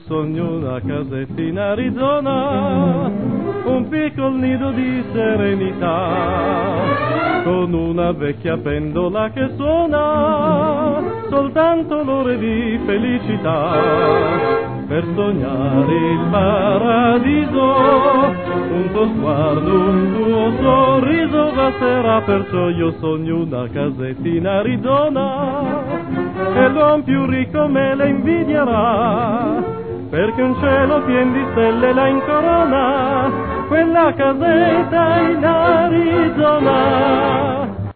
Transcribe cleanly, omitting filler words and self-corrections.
sogno una casetta in Arizona, un piccol nido di serenità, con una vecchia pendola che suona soltanto l'ore di felicità. Per sognare il paradiso, un tuo sguardo, un tuo sorriso basterà, perciò io sogno una casetta in Arizona e l'uomo più ricco me la invidierà, perché un cielo pien di stelle la incorona, quella casetta in Arizona.